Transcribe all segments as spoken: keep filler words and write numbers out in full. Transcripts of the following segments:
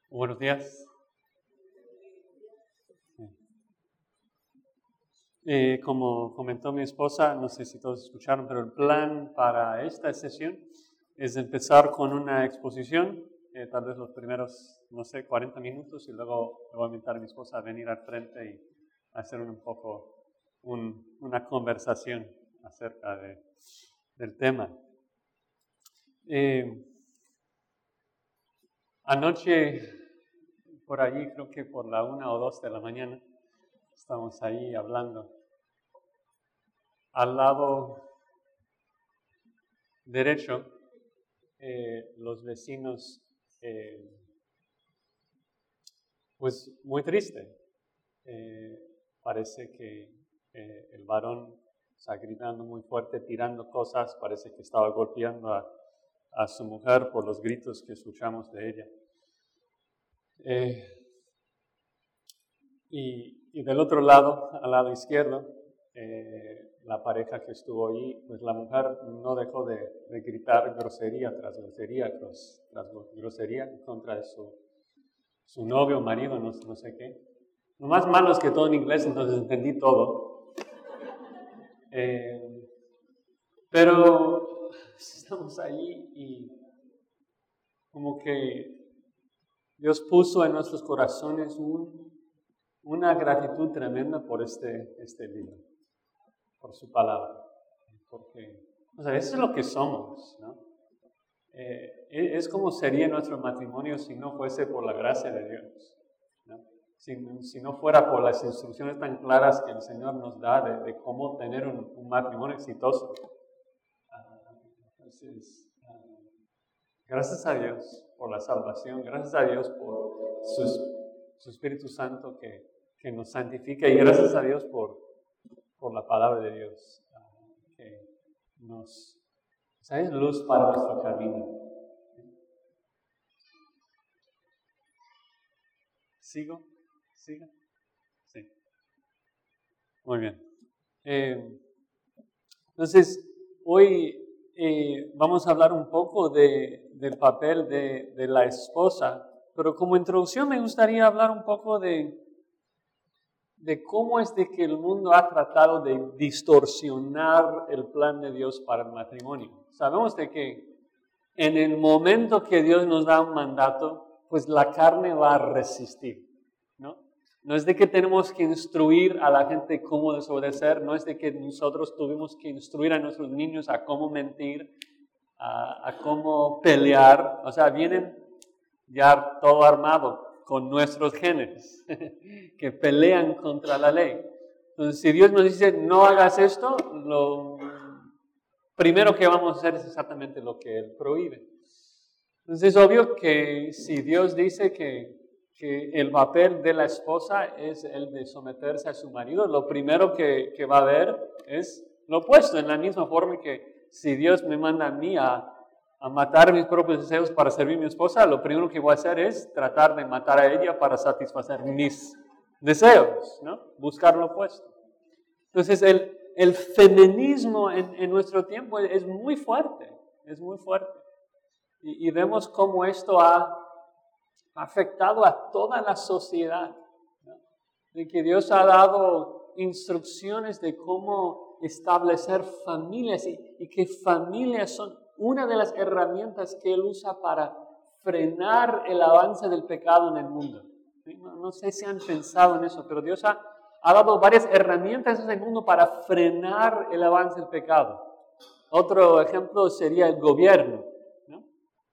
Buenos días. Eh, como comentó mi esposa, no sé si todos escucharon, pero el plan para esta sesión es empezar con una exposición, eh, tal vez los primeros, no sé, cuarenta minutos, y luego le voy a invitar a mi esposa a venir al frente y hacer un poco un, una conversación acerca de, del tema. Eh, anoche, por allí, creo que por la una o dos de la mañana, estamos ahí hablando. Al lado derecho, eh, los vecinos, eh, pues muy triste. Eh, parece que eh, el varón está gritando muy fuerte, tirando cosas, parece que estaba golpeando a, a su mujer por los gritos que escuchamos de ella. Eh, y, y del otro lado, al lado izquierdo, eh, la pareja que estuvo allí, pues la mujer no dejó de, de gritar grosería tras grosería tras, tras grosería en contra de su, su novio, marido, no, no sé qué. Lo más malo es que todo en inglés, entonces entendí todo. Eh, pero estamos allí y como que Dios puso en nuestros corazones un, una gratitud tremenda por este, este libro, por su palabra. Porque, o sea, eso es lo que somos, ¿no? Eh, es como sería nuestro matrimonio si no fuese por la gracia de Dios, ¿no? Si, si no fuera por las instrucciones tan claras que el Señor nos da de, de cómo tener un, un matrimonio exitoso. Uh, entonces, uh, gracias a Dios por la salvación, gracias a Dios por sus, su Espíritu Santo que, que nos santifica, y gracias a Dios por, por la palabra de Dios. Uh, que nos, o sea, es luz para nuestro camino. ¿Sigo? ¿Sigo? Sí. Muy bien. Eh, entonces, hoy eh, vamos a hablar un poco de, del papel de, de la esposa, pero como introducción me gustaría hablar un poco de, de cómo es de que el mundo ha tratado de distorsionar el plan de Dios para el matrimonio. Sabemos de que en el momento que Dios nos da un mandato, pues la carne va a resistir, ¿no? No es de que tenemos que instruir a la gente cómo desobedecer, no es de que nosotros tuvimos que instruir a nuestros niños a cómo mentir, a, a cómo pelear. O sea, vienen ya todo armado con nuestros genes que pelean contra la ley. Entonces, si Dios nos dice no hagas esto, lo primero que vamos a hacer es exactamente lo que Él prohíbe. Entonces es obvio que si Dios dice que, que el papel de la esposa es el de someterse a su marido, lo primero que, que va a haber es lo opuesto, en la misma forma que si Dios me manda a mí a, a matar mis propios deseos para servir a mi esposa, lo primero que voy a hacer es tratar de matar a ella para satisfacer mis deseos, ¿no? Buscar lo opuesto. Entonces el, el feminismo en, en nuestro tiempo es muy fuerte, es muy fuerte. Y, y vemos cómo esto ha afectado a toda la sociedad, ¿no? De que Dios ha dado instrucciones de cómo establecer familias y, y que familias son una de las herramientas que Él usa para frenar el avance del pecado en el mundo. No, no sé si han pensado en eso, pero Dios ha, ha dado varias herramientas en el mundo para frenar el avance del pecado. Otro ejemplo sería el gobierno, ¿no?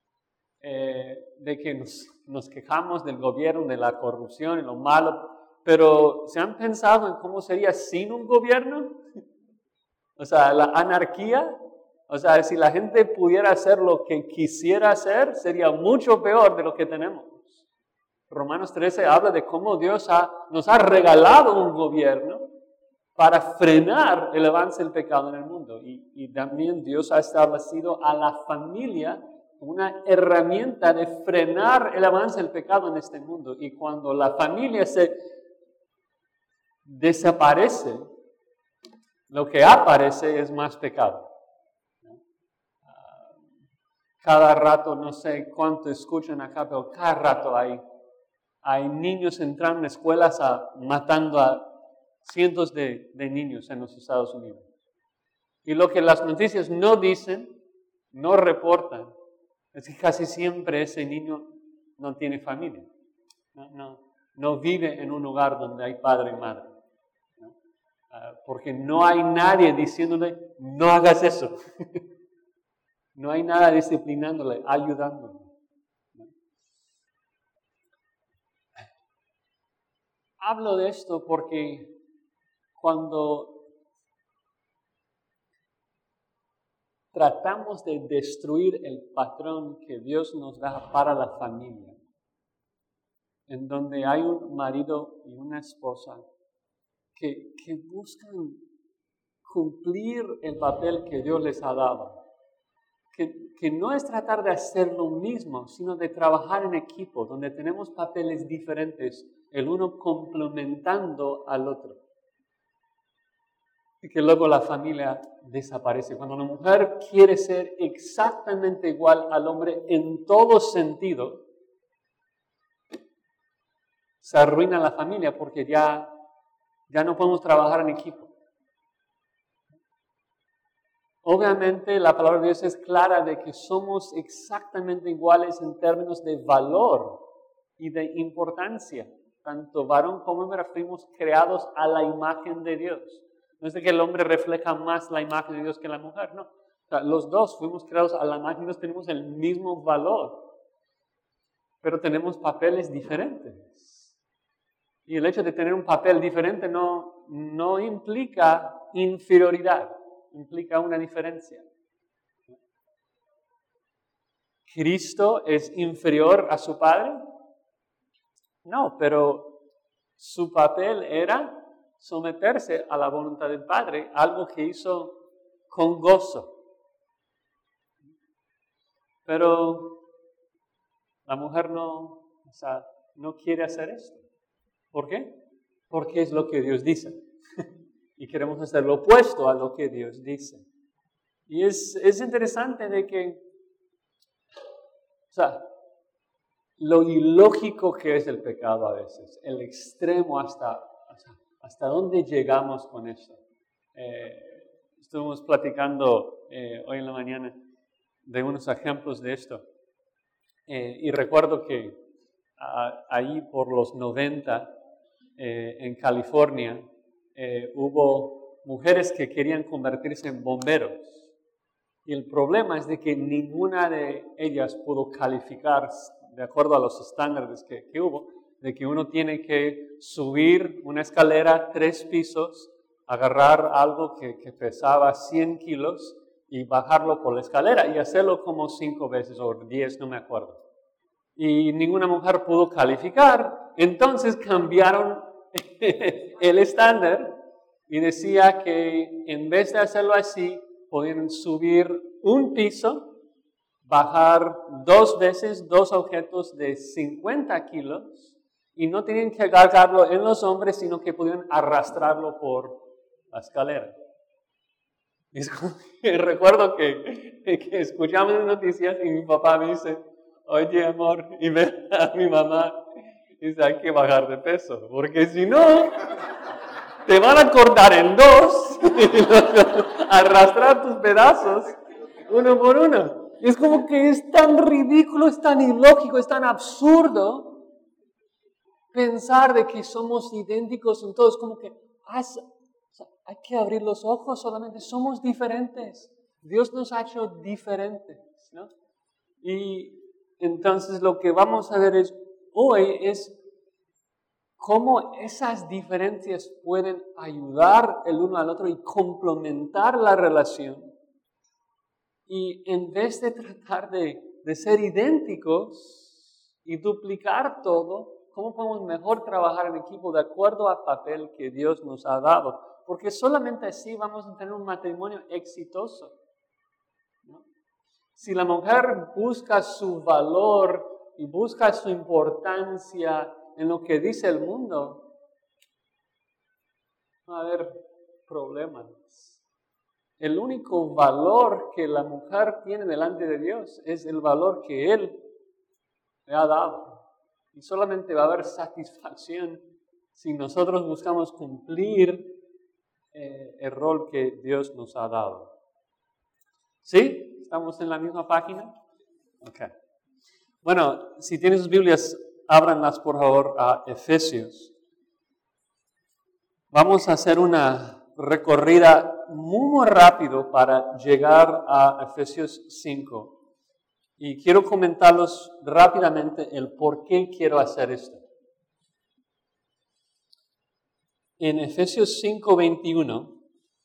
Eh, de que nos, nos quejamos del gobierno, de la corrupción y lo malo, pero ¿se han pensado en cómo sería sin un gobierno? O sea, la anarquía. O sea, si la gente pudiera hacer lo que quisiera hacer, sería mucho peor de lo que tenemos. Romanos trece habla de cómo Dios ha, nos ha regalado un gobierno para frenar el avance del pecado en el mundo. Y, y también Dios ha establecido a la familia como una herramienta de frenar el avance del pecado en este mundo. Y cuando la familia se desaparece, lo que aparece es más pecado. Cada rato, no sé cuánto escuchan acá, pero cada rato hay hay niños entrando en escuelas a, matando a cientos de, de niños en los Estados Unidos. Y lo que las noticias no dicen, no reportan, es que casi siempre ese niño no tiene familia. No, no, no vive en un lugar donde hay padre y madre. ¿No? Uh, porque no hay nadie diciéndole, no hagas eso. No hay nada disciplinándole, ayudándole. ¿No? Hablo de esto porque cuando tratamos de destruir el patrón que Dios nos da para la familia, en donde hay un marido y una esposa que, que buscan cumplir el papel que Dios les ha dado, que, que no es tratar de hacer lo mismo, sino de trabajar en equipo, donde tenemos papeles diferentes, el uno complementando al otro. Y que luego la familia desaparece. Cuando la mujer quiere ser exactamente igual al hombre en todo sentido, se arruina la familia porque ya, ya no podemos trabajar en equipo. Obviamente la palabra de Dios es clara de que somos exactamente iguales en términos de valor y de importancia. Tanto varón como hembra fuimos creados a la imagen de Dios. No es de que el hombre refleja más la imagen de Dios que la mujer, no. O sea, los dos fuimos creados a la imagen de Dios, tenemos el mismo valor, pero tenemos papeles diferentes. Y el hecho de tener un papel diferente no, no implica inferioridad, implica una diferencia. ¿Cristo es inferior a su Padre? No, pero su papel era someterse a la voluntad del Padre, algo que hizo con gozo. Pero la mujer no, o sea, no quiere hacer esto. ¿Por qué? Porque es lo que Dios dice. Y queremos hacer lo opuesto a lo que Dios dice. Y es, es interesante de que, o sea, lo ilógico que es el pecado a veces, el extremo hasta, hasta, hasta dónde llegamos con eso. Eh, estuvimos platicando eh, hoy en la mañana de unos ejemplos de esto. Eh, y recuerdo que a, ahí por los noventa, eh, en California, eh, hubo mujeres que querían convertirse en bomberos. Y el problema es de que ninguna de ellas pudo calificar de acuerdo a los estándares que, que hubo, de que uno tiene que subir una escalera tres pisos, agarrar algo que, que pesaba cien kilos y bajarlo por la escalera y hacerlo como cinco veces o diez, no me acuerdo. Y ninguna mujer pudo calificar, entonces cambiaron el estándar y decía que en vez de hacerlo así, podían subir un piso, bajar dos veces dos objetos de cincuenta kilos y no tenían que cargarlo en los hombres, sino que podían arrastrarlo por la escalera. Y recuerdo que, que escuchamos las noticias y mi papá me dice, oye amor, y ve a mi mamá, dice, hay que bajar de peso, porque si no, te van a cortar en dos y arrastrar tus pedazos uno por uno. Es como que es tan ridículo, es tan ilógico, es tan absurdo pensar de que somos idénticos en todo. Es como que has, o sea, hay que abrir los ojos solamente. Somos diferentes. Dios nos ha hecho diferentes, ¿no? Y entonces lo que vamos a ver es, hoy es cómo esas diferencias pueden ayudar el uno al otro y complementar la relación. Y en vez de tratar de, de ser idénticos y duplicar todo, ¿cómo podemos mejor trabajar en equipo de acuerdo al papel que Dios nos ha dado? Porque solamente así vamos a tener un matrimonio exitoso, ¿no? Si la mujer busca su valor y busca su importancia en lo que dice el mundo, va a haber problemas. El único valor que la mujer tiene delante de Dios es el valor que Él le ha dado. Y solamente va a haber satisfacción si nosotros buscamos cumplir eh, el rol que Dios nos ha dado. ¿Sí? ¿Estamos en la misma página? Ok. Bueno, si tienen sus Biblias, ábranlas por favor a Efesios. Vamos a hacer una recorrida muy, muy rápido para llegar a Efesios cinco. Y quiero comentarlos rápidamente el por qué quiero hacer esto. En Efesios cinco veintiuno,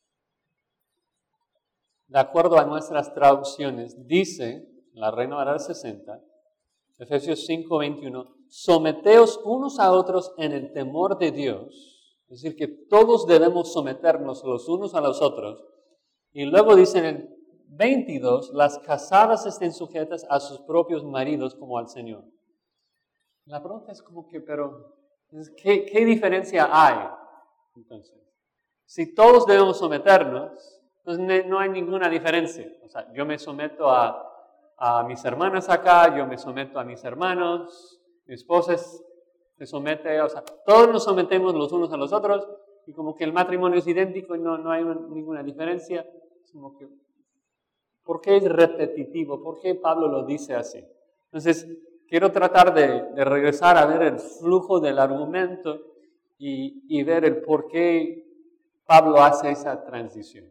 de acuerdo a nuestras traducciones, dice, la Reina Valera sesenta, Efesios cinco veintiuno, someteos unos a otros en el temor de Dios. Es decir, que todos debemos someternos los unos a los otros. Y luego dice en el veintidós, las casadas estén sujetas a sus propios maridos como al Señor. La pregunta es como que, pero, ¿qué, qué diferencia hay? Entonces, si todos debemos someternos, entonces no hay ninguna diferencia. O sea, yo me someto a, a mis hermanas acá, yo me someto a mis hermanos, mi esposa se somete, o sea, todos nos sometemos los unos a los otros y como que el matrimonio es idéntico y no, no hay ninguna diferencia. Es como que, ¿por qué es repetitivo? ¿Por qué Pablo lo dice así? Entonces, quiero tratar de, de regresar a ver el flujo del argumento y, y ver el por qué Pablo hace esa transición.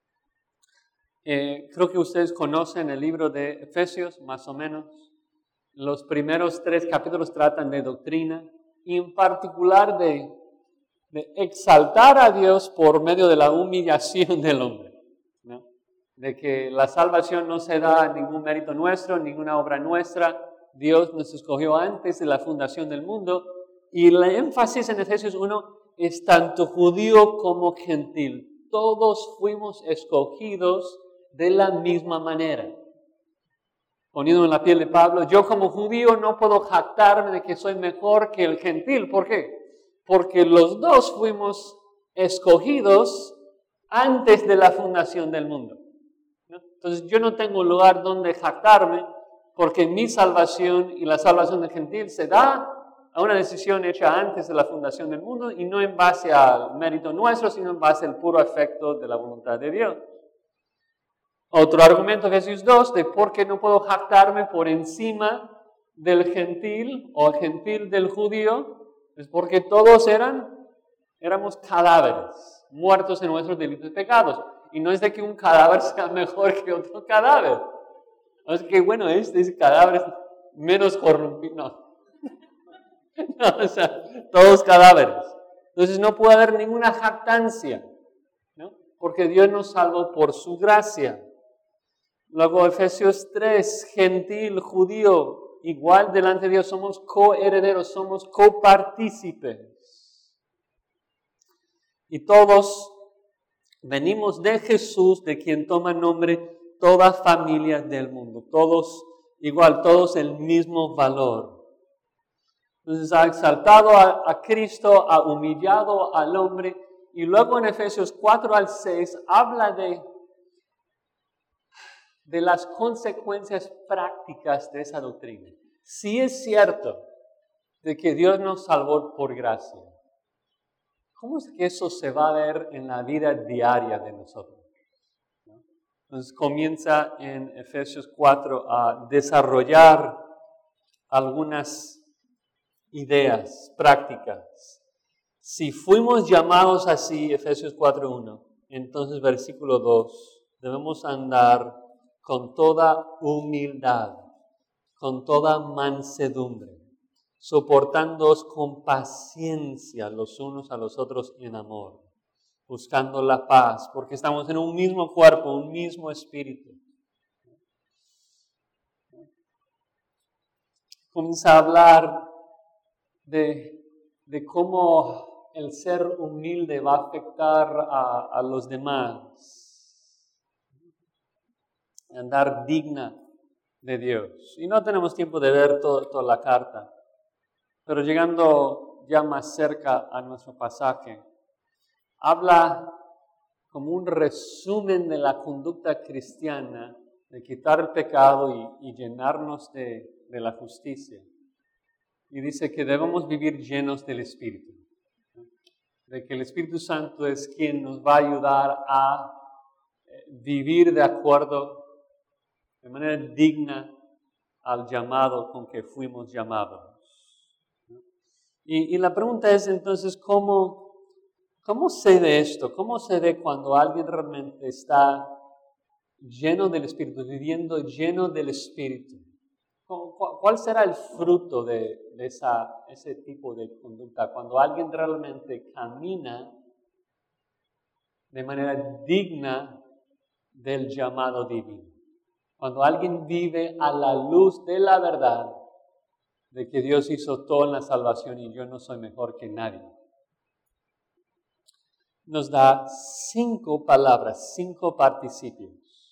Eh, creo que ustedes conocen el libro de Efesios, más o menos. Los primeros tres capítulos tratan de doctrina y en particular de, de exaltar a Dios por medio de la humillación del hombre, ¿no? De que la salvación no se da en ningún mérito nuestro, ninguna obra nuestra. Dios nos escogió antes de la fundación del mundo y el énfasis en Efesios uno es tanto judío como gentil. Todos fuimos escogidos de la misma manera. Poniendo en la piel de Pablo, yo como judío no puedo jactarme de que soy mejor que el gentil. ¿Por qué? Porque los dos fuimos escogidos antes de la fundación del mundo, ¿no? Entonces yo no tengo lugar donde jactarme porque mi salvación y la salvación del gentil se da a una decisión hecha antes de la fundación del mundo y no en base al mérito nuestro, sino en base al puro efecto de la voluntad de Dios. Otro argumento, Efesios dos, de por qué no puedo jactarme por encima del gentil o gentil del judío, es porque todos eran, éramos cadáveres, muertos en nuestros delitos y pecados. Y no es de que un cadáver sea mejor que otro cadáver. No es que, bueno, este, este cadáver es menos corrompido. No. No, o sea, todos cadáveres. Entonces no puede haber ninguna jactancia, ¿no? Porque Dios nos salvó por su gracia. Luego Efesios tres, gentil, judío, igual delante de Dios, somos coherederos, somos copartícipes. Y todos venimos de Jesús, de quien toma nombre toda familia del mundo. Todos igual, todos el mismo valor. Entonces ha exaltado a, a Cristo, ha humillado al hombre. Y luego en Efesios cuatro al seis habla de de las consecuencias prácticas de esa doctrina. Sí es cierto de que Dios nos salvó por gracia. ¿Cómo es que eso se va a ver en la vida diaria de nosotros? Entonces comienza en Efesios cuatro a desarrollar algunas ideas prácticas. Si fuimos llamados así, Efesios cuatro uno, entonces versículo dos, debemos andar con toda humildad, con toda mansedumbre, soportándoos con paciencia los unos a los otros en amor, buscando la paz, porque estamos en un mismo cuerpo, un mismo espíritu. Comienza a hablar de, de cómo el ser humilde va a afectar a, a los demás. Andar digna de Dios. Y no tenemos tiempo de ver todo, toda la carta, pero llegando ya más cerca a nuestro pasaje, habla como un resumen de la conducta cristiana, de quitar el pecado y, y llenarnos de, de la justicia. y dice que debemos vivir llenos del Espíritu. De que el Espíritu Santo es quien nos va a ayudar a vivir de acuerdo, de manera digna al llamado con que fuimos llamados. Y, y la pregunta es entonces, ¿cómo, ¿cómo se ve esto? ¿Cómo se ve cuando alguien realmente está lleno del Espíritu, viviendo lleno del Espíritu? ¿Cuál será el fruto de, de esa, ese tipo de conducta? Cuando alguien realmente camina de manera digna del llamado divino. Cuando alguien vive a la luz de la verdad de que Dios hizo todo en la salvación y yo no soy mejor que nadie. Nos da cinco palabras, cinco participios.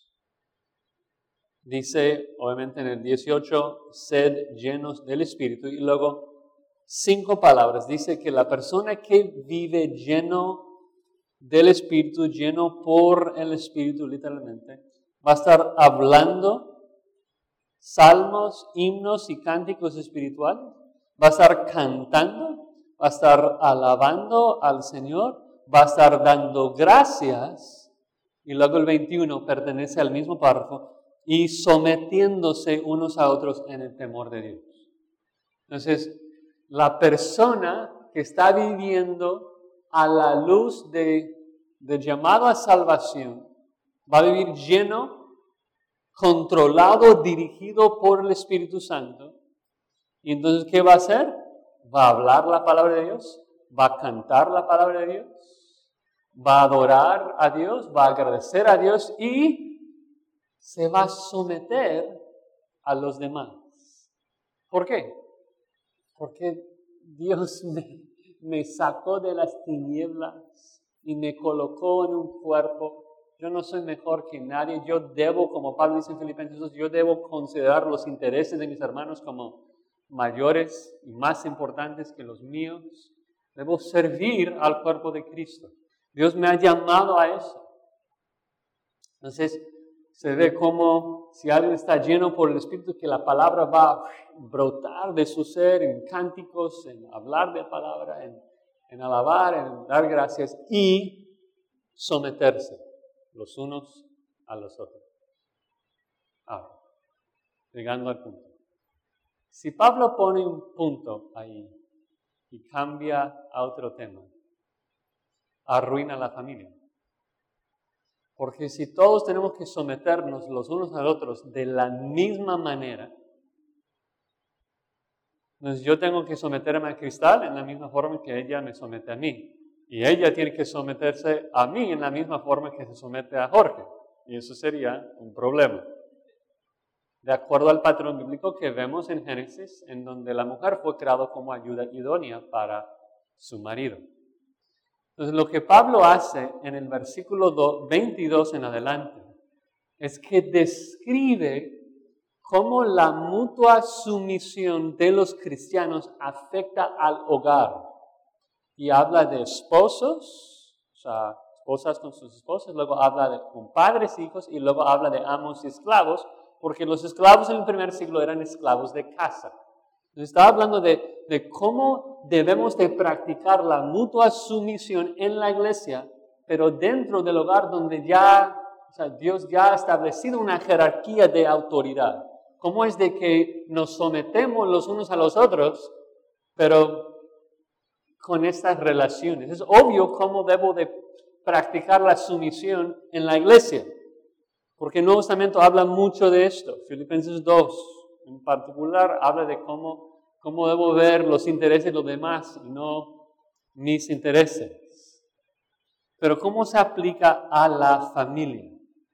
Dice, obviamente en el dieciocho, sed llenos del Espíritu. Y luego, cinco palabras. Dice que la persona que vive lleno del Espíritu, lleno por el Espíritu literalmente, va a estar hablando salmos, himnos y cánticos espirituales. Va a estar cantando, va a estar alabando al Señor, va a estar dando gracias. Y luego el veintiuno pertenece al mismo párrafo. Y sometiéndose unos a otros en el temor de Dios. Entonces, la persona que está viviendo a la luz de, de llamado a salvación, va a vivir lleno, controlado, dirigido por el Espíritu Santo. Y entonces, ¿qué va a hacer? Va a hablar la palabra de Dios, va a cantar la palabra de Dios, va a adorar a Dios, va a agradecer a Dios y se va a someter a los demás. ¿Por qué? Porque Dios me, me sacó de las tinieblas y me colocó en un cuerpo. Yo no soy mejor que nadie. Yo debo, como Pablo dice en Filipenses dos, yo debo considerar los intereses de mis hermanos como mayores y más importantes que los míos. Debo servir al cuerpo de Cristo. Dios me ha llamado a eso. Entonces, se ve como si alguien está lleno por el Espíritu, que la palabra va a brotar de su ser en cánticos, en hablar de palabra, en, en alabar, en dar gracias y someterse los unos a los otros. Ahora, llegando al punto. Si Pablo pone un punto ahí y cambia a otro tema, arruina la familia. Porque si todos tenemos que someternos los unos a los otros de la misma manera, entonces yo tengo que someterme a Cristal en la misma forma que ella me somete a mí. Y ella tiene que someterse a mí en la misma forma que se somete a Jorge. Y eso sería un problema. De acuerdo al patrón bíblico que vemos en Génesis, en donde la mujer fue creada como ayuda idónea para su marido. Entonces, lo que Pablo hace en el versículo veintidós en adelante es que describe cómo la mutua sumisión de los cristianos afecta al hogar. Y habla de esposos, o sea, esposas con sus esposas, luego habla de con padres e hijos, y luego habla de amos y esclavos, porque los esclavos en el primer siglo eran esclavos de casa. Entonces, está hablando de, de cómo debemos de practicar la mutua sumisión en la iglesia, pero dentro del hogar donde ya, o sea, Dios ya ha establecido una jerarquía de autoridad. ¿Cómo es de que nos sometemos los unos a los otros, pero con estas relaciones? Es obvio cómo debo de practicar la sumisión en la iglesia, porque el Nuevo Testamento habla mucho de esto. Filipenses dos. En particular, habla de cómo, cómo debo ver los intereses de los demás y no mis intereses. Pero ¿cómo se aplica a la familia?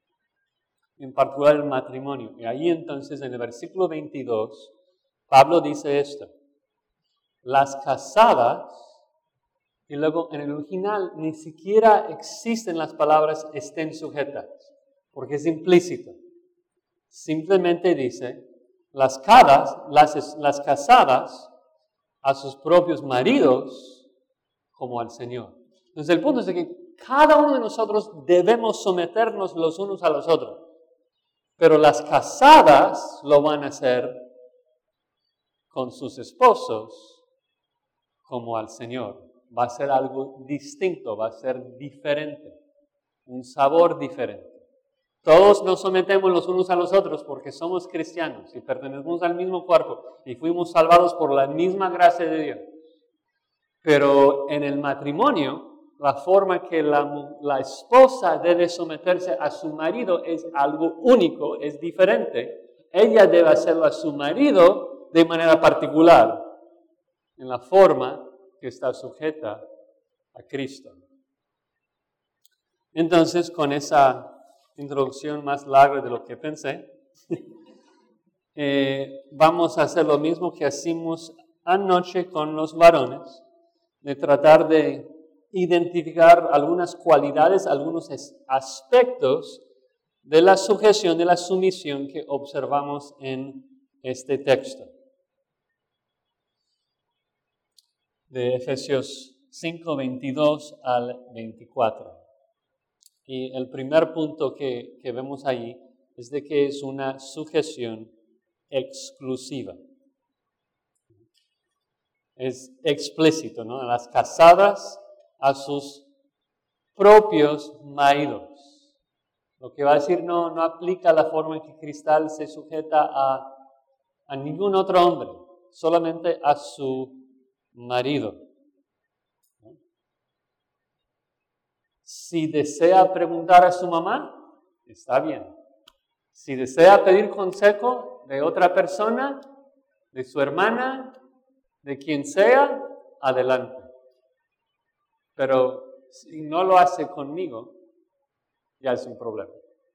En particular el matrimonio. Y ahí entonces en el versículo veintidós, Pablo dice esto. Las casadas, y luego en el original ni siquiera existen las palabras estén sujetas, porque es implícito. Simplemente dice, Las, cadas, las, las casadas a sus propios maridos como al Señor. Entonces el punto es de que cada uno de nosotros debemos someternos los unos a los otros. Pero las casadas lo van a hacer con sus esposos como al Señor. Va a ser algo distinto, va a ser diferente, un sabor diferente. Todos nos sometemos los unos a los otros porque somos cristianos y pertenecemos al mismo cuerpo y fuimos salvados por la misma gracia de Dios. Pero en el matrimonio, la forma que la, la esposa debe someterse a su marido es algo único, es diferente. Ella debe hacerlo a su marido de manera particular, en la forma que está sujeta a Cristo. Entonces, con esa introducción más larga de lo que pensé, eh, vamos a hacer lo mismo que hicimos anoche con los varones, de tratar de identificar algunas cualidades, algunos aspectos de la sujeción, de la sumisión que observamos en este texto. De Efesios cinco, veintidós al veinticuatro. Y el primer punto que, que vemos allí es de que es una sujeción exclusiva. Es explícito, ¿no? Las casadas a sus propios maridos. Lo que va a decir no, no aplica a la forma en que Cristal se sujeta a, a ningún otro hombre, solamente a su marido. Si desea preguntar a su mamá, está bien. Si desea pedir consejo de otra persona, de su hermana, de quien sea, adelante. Pero si no lo hace conmigo, ya es un problema.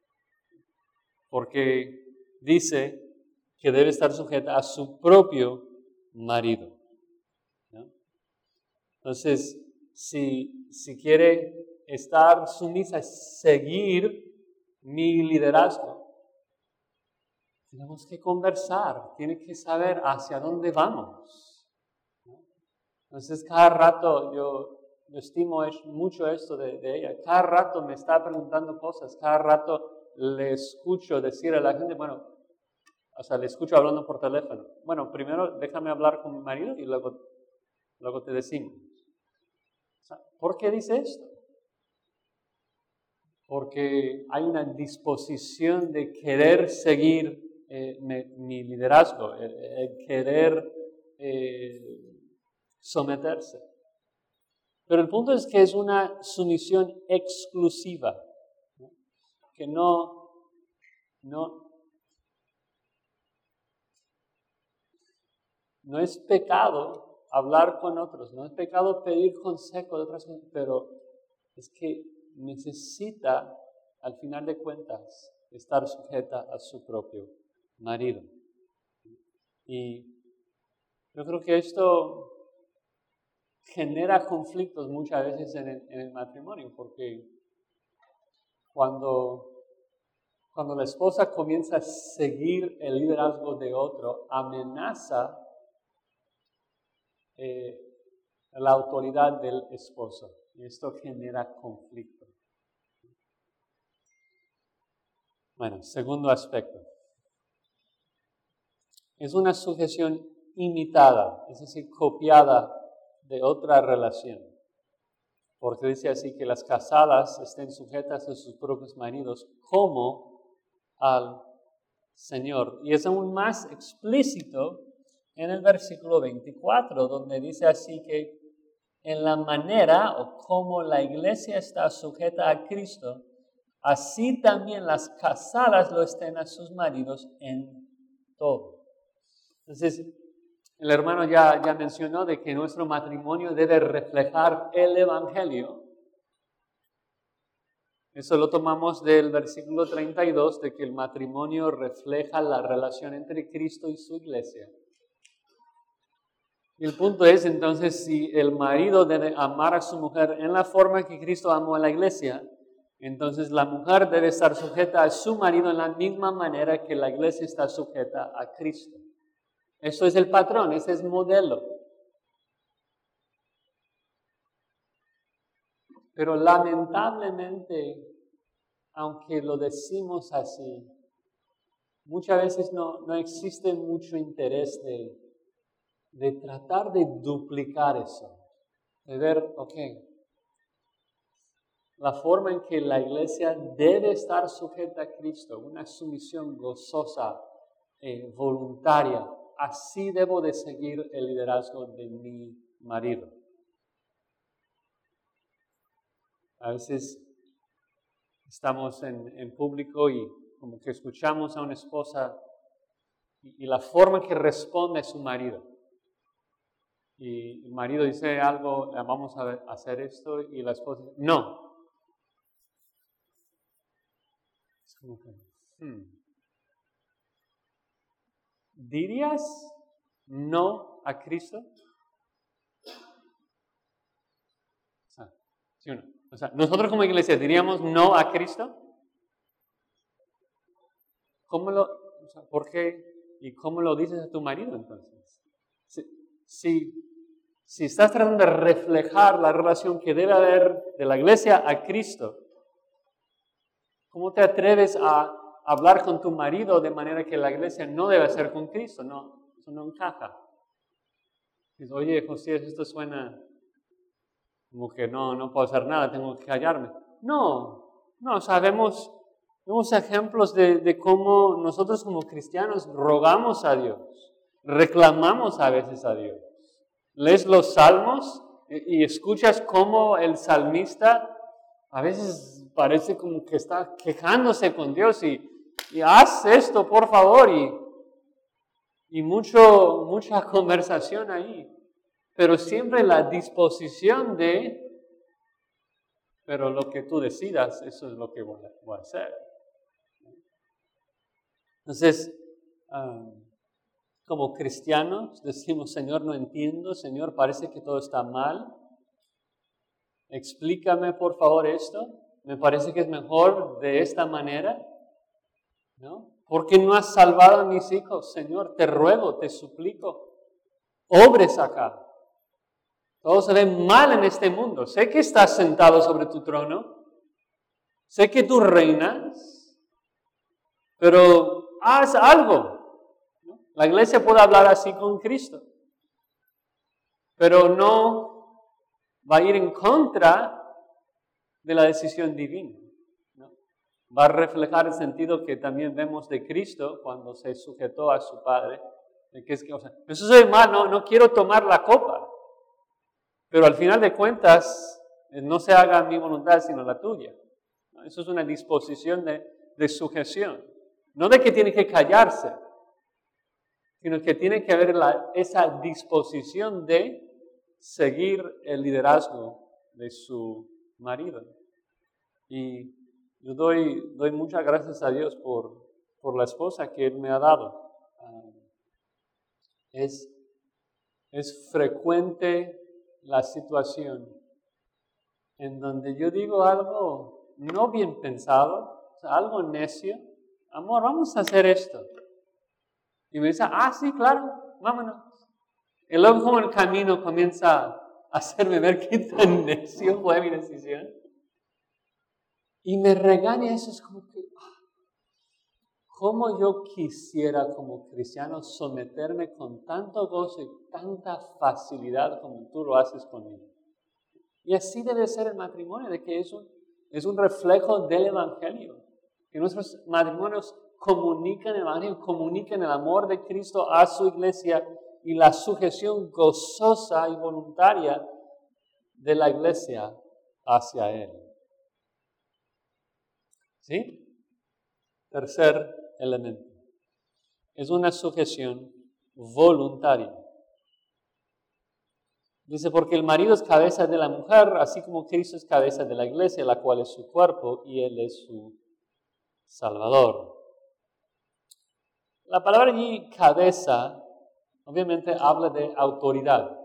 Porque dice que debe estar sujeta a su propio marido. ¿No? Entonces, si, si quiere estar sumisa, seguir mi liderazgo, tenemos que conversar, tiene que saber hacia dónde vamos. Entonces, cada rato, yo, yo estimo mucho esto de, de ella, cada rato me está preguntando cosas, cada rato le escucho decir a la gente, bueno, o sea, le escucho hablando por teléfono, bueno, primero déjame hablar con mi marido y luego, luego te decimos. O sea, ¿por qué dice esto? Porque hay una disposición de querer seguir eh, me, mi liderazgo, el, el querer eh, someterse. Pero el punto es que es una sumisión exclusiva, ¿no? Que no, no, no es pecado hablar con otros, no es pecado pedir consejo de otras personas, pero es que necesita, al final de cuentas, estar sujeta a su propio marido. Y yo creo que esto genera conflictos muchas veces en el, en el matrimonio, porque cuando, cuando la esposa comienza a seguir el liderazgo de otro, amenaza eh, la autoridad del esposo. Y esto genera conflicto. Bueno, segundo aspecto. Es una sujeción imitada, es decir, copiada de otra relación. Porque dice así que las casadas estén sujetas a sus propios maridos como al Señor. Y es aún más explícito en el versículo veinticuatro, donde dice así que en la manera o como la iglesia está sujeta a Cristo, así también las casadas lo estén a sus maridos en todo. Entonces, el hermano ya, ya mencionó de que nuestro matrimonio debe reflejar el Evangelio. Eso lo tomamos del versículo treinta y dos, de que el matrimonio refleja la relación entre Cristo y su iglesia. Y el punto es entonces si el marido debe amar a su mujer en la forma que Cristo amó a la iglesia, entonces la mujer debe estar sujeta a su marido en la misma manera que la iglesia está sujeta a Cristo. Eso es el patrón, ese es el modelo. Pero lamentablemente, aunque lo decimos así, muchas veces no, no existe mucho interés de de tratar de duplicar eso, de ver, ok, la forma en que la iglesia debe estar sujeta a Cristo, una sumisión gozosa, eh, voluntaria, así debo de seguir el liderazgo de mi marido. A veces estamos en, en público y como que escuchamos a una esposa y, y la forma que responde a su marido. Y el marido dice algo, vamos a hacer esto, y la esposa dice, no. Es como que, hmm. ¿Dirías no a Cristo? O sea, ¿sí o no? O sea, nosotros como iglesia diríamos no a Cristo. ¿Cómo lo, o sea, por qué y cómo lo dices a tu marido entonces? Si, si, si estás tratando de reflejar la relación que debe haber de la iglesia a Cristo, ¿cómo te atreves a hablar con tu marido de manera que la iglesia no debe ser con Cristo? No, eso no encaja. Dices, oye, José, esto suena como que no, no puedo hacer nada, tengo que callarme. No, no, sabemos, vemos ejemplos de, de cómo nosotros como cristianos rogamos a Dios, reclamamos a veces a Dios. Lees los salmos y, y escuchas cómo el salmista a veces parece como que está quejándose con Dios y, y haz esto, por favor, y, y mucho, mucha conversación ahí. Pero siempre la disposición de, pero lo que tú decidas, eso es lo que voy a, voy a hacer. Entonces, um, como cristianos decimos, Señor, no entiendo, Señor, parece que todo está mal. Explícame, por favor, esto. Me parece que es mejor de esta manera, ¿no? ¿Por qué no has salvado a mis hijos, Señor? Te ruego, te suplico, obres acá. Todo se ve mal en este mundo. Sé que estás sentado sobre tu trono. Sé que tú reinas. Pero haz algo, ¿no? La iglesia puede hablar así con Cristo. Pero no va a ir en contra de la decisión divina, ¿no? Va a reflejar el sentido que también vemos de Cristo cuando se sujetó a su Padre. De que es que, o sea, eso soy mal, no, no quiero tomar la copa. Pero al final de cuentas, no se haga mi voluntad sino la tuya. Eso es una disposición de, de sujeción. No de que tiene que callarse, sino que tiene que haber la, esa disposición de seguir el liderazgo de su marido. Y yo doy, doy muchas gracias a Dios por, por la esposa que Él me ha dado. Uh, es, es frecuente la situación en donde yo digo algo no bien pensado, o sea, algo necio. Amor, vamos a hacer esto. Y me dice, ah, sí, claro, vámonos. Y luego como el camino comienza a hacerme ver qué tan necio fue mi decisión. Y me regaña, eso es como que, ¿cómo yo quisiera como cristiano someterme con tanto gozo y tanta facilidad como tú lo haces conmigo? Y así debe ser el matrimonio, de que eso es un reflejo del Evangelio. Que nuestros matrimonios comunican el Evangelio, comunican el amor de Cristo a su iglesia y la sujeción gozosa y voluntaria de la iglesia hacia Él. ¿Sí? Tercer elemento. Es una sujeción voluntaria. Dice, porque el marido es cabeza de la mujer, así como Cristo es cabeza de la iglesia, la cual es su cuerpo, y Él es su Salvador. La palabra allí, cabeza, obviamente habla de autoridad.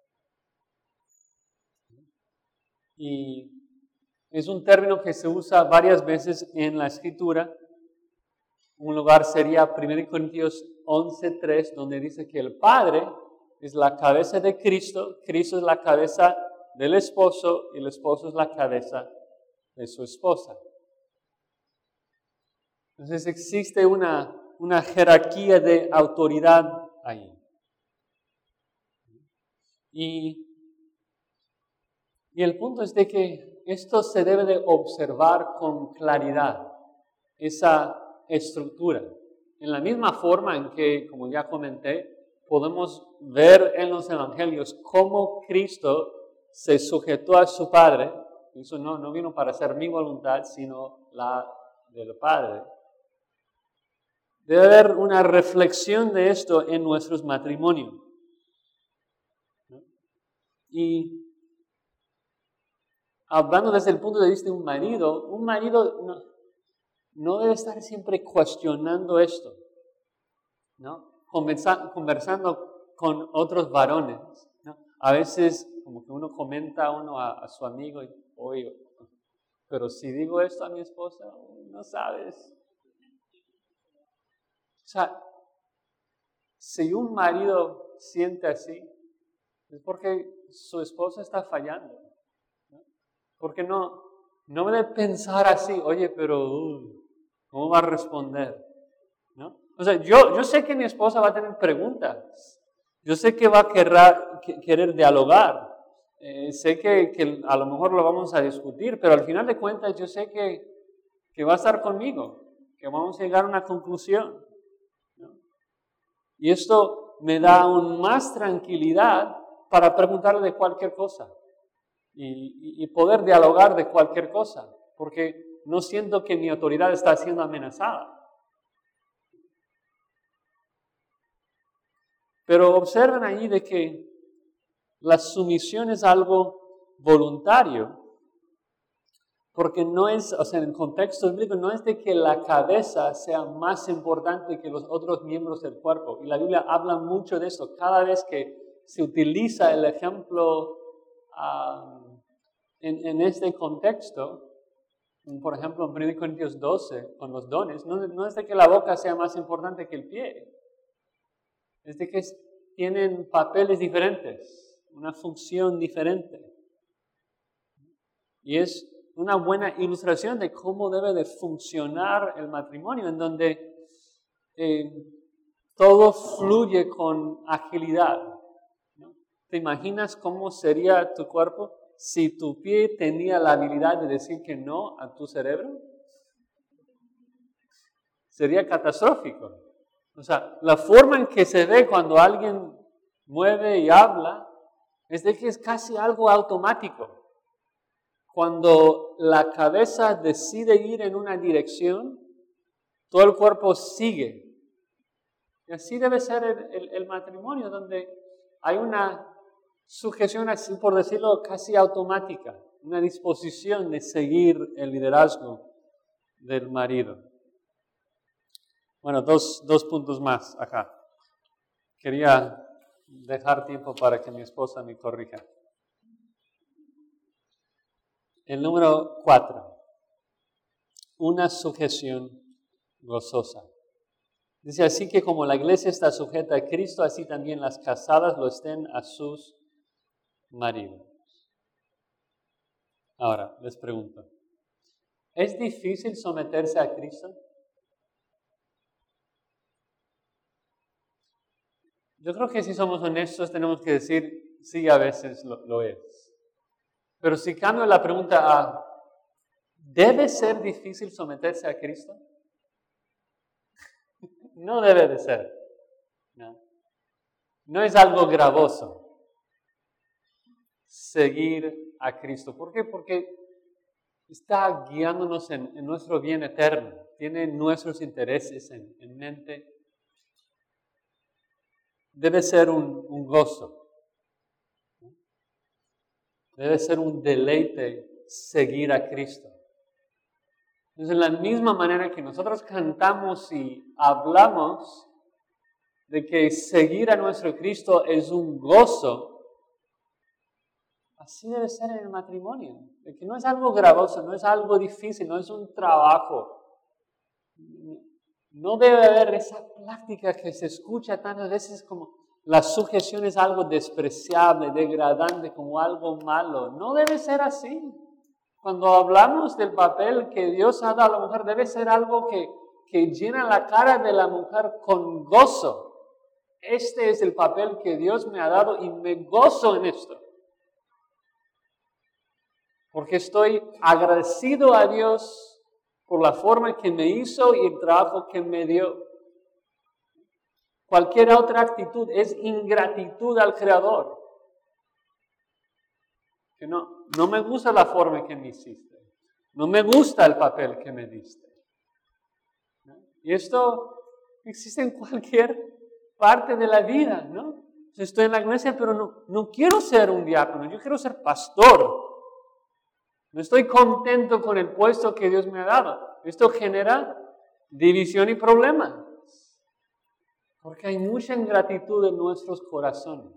Y es un término que se usa varias veces en la Escritura. Un lugar sería primera Corintios once tres, donde dice que el Padre es la cabeza de Cristo, Cristo es la cabeza del esposo y el esposo es la cabeza de su esposa. Entonces existe una, una jerarquía de autoridad ahí. Y, y el punto es de que esto se debe de observar con claridad, esa estructura. En la misma forma en que, como ya comenté, podemos ver en los evangelios cómo Cristo se sujetó a su Padre. Eso no, no vino para hacer mi voluntad, sino la del Padre. Debe haber una reflexión de esto en nuestros matrimonios. ¿No? Y hablando desde el punto de vista de un marido, un marido no, no debe estar siempre cuestionando esto, ¿no? Conversa, conversando con otros varones, ¿no? A veces como que uno comenta a uno a, a su amigo, y, oye, pero si digo esto a mi esposa, no sabes. O sea, si un marido siente así, es porque su esposa está fallando, ¿no? Porque no, no debe pensar así, oye, pero uh, ¿cómo va a responder? ¿No? O sea, yo, yo sé que mi esposa va a tener preguntas, yo sé que va a querer, querer dialogar, eh, sé que, que a lo mejor lo vamos a discutir, pero al final de cuentas yo sé que, que va a estar conmigo, que vamos a llegar a una conclusión, ¿no? Y esto me da aún más tranquilidad para preguntarle de cualquier cosa y, y, y poder dialogar de cualquier cosa, porque no siento que mi autoridad está siendo amenazada. Pero observen ahí de que la sumisión es algo voluntario, porque no es, o sea, en el contexto bíblico no es de que la cabeza sea más importante que los otros miembros del cuerpo. Y la Biblia habla mucho de eso. Cada vez que se utiliza el ejemplo um, en, en este contexto, por ejemplo, en primera Corintios doce, con los dones, no, no es de que la boca sea más importante que el pie. Es de que tienen papeles diferentes, una función diferente. Y es una buena ilustración de cómo debe de funcionar el matrimonio, en donde eh, todo fluye con agilidad, ¿no? ¿Te imaginas cómo sería tu cuerpo si tu pie tenía la habilidad de decir que no a tu cerebro? Sería catastrófico. O sea, la forma en que se ve cuando alguien mueve y habla es de que es casi algo automático. Cuando la cabeza decide ir en una dirección, todo el cuerpo sigue. Y así debe ser el, el, el matrimonio, donde hay una sujeción, así por decirlo, casi automática, una disposición de seguir el liderazgo del marido. Bueno, dos, dos puntos más acá. Quería dejar tiempo para que mi esposa me corrija. El número cuatro, una sujeción gozosa. Dice, así que como la iglesia está sujeta a Cristo, así también las casadas lo estén a sus maridos. Ahora, les pregunto, ¿es difícil someterse a Cristo? Yo creo que si somos honestos tenemos que decir, sí, a veces lo, lo es. Pero si cambio la pregunta a, ¿debe ser difícil someterse a Cristo? No debe de ser. No, no es algo gravoso seguir a Cristo. ¿Por qué? Porque está guiándonos en, en nuestro bien eterno. Tiene nuestros intereses en, en mente. Debe ser un, un gozo. Debe ser un deleite seguir a Cristo. Entonces, de la misma manera que nosotros cantamos y hablamos de que seguir a nuestro Cristo es un gozo, así debe ser en el matrimonio. De que no es algo gravoso, no es algo difícil, no es un trabajo. No debe haber esa práctica que se escucha tantas veces como la sujeción es algo despreciable, degradante, como algo malo. No debe ser así. Cuando hablamos del papel que Dios ha dado a la mujer, debe ser algo que, que llena la cara de la mujer con gozo. este es el papel que Dios me ha dado y me gozo en esto. Porque estoy agradecido a Dios por la forma que me hizo y el trabajo que me dio. Cualquier otra actitud es ingratitud al Creador. Que no, no me gusta la forma que me hiciste. No me gusta el papel que me diste. ¿No? Y esto existe en cualquier parte de la vida, ¿no? Estoy en la iglesia, pero no, no quiero ser un diácono, yo quiero ser pastor. No estoy contento con el puesto que Dios me ha dado. Esto genera división y problemas. Porque hay mucha ingratitud en nuestros corazones.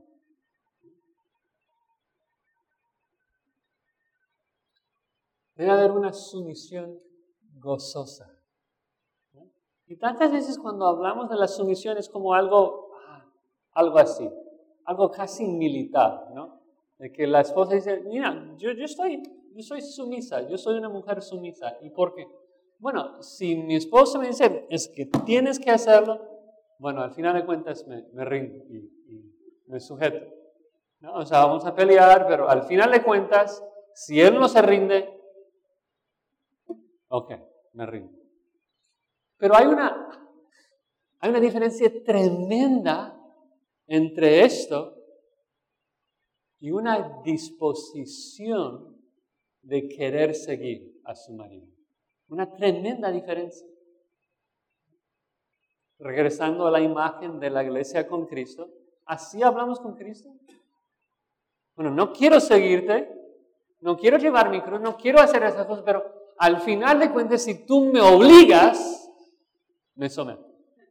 Debe haber una sumisión gozosa. ¿No? Y tantas veces cuando hablamos de la sumisión es como algo, algo así, algo casi militar, ¿no? De que la esposa dice, mira, yo, yo, estoy, yo soy sumisa, yo soy una mujer sumisa. ¿Y por qué? Bueno, si mi esposa me dice, es que tienes que hacerlo, bueno, al final de cuentas me, me rindo y, y me sujeto. ¿No? O sea, vamos a pelear, pero al final de cuentas, si él no se rinde, ok, me rindo. Pero hay una, hay una diferencia tremenda entre esto y una disposición de querer seguir a su marido. Una tremenda diferencia. Regresando a la imagen de la iglesia con Cristo, ¿así hablamos con Cristo? Bueno, no quiero seguirte, no quiero llevar mi cruz, no quiero hacer esas cosas, pero al final de cuentas, si tú me obligas, me someto.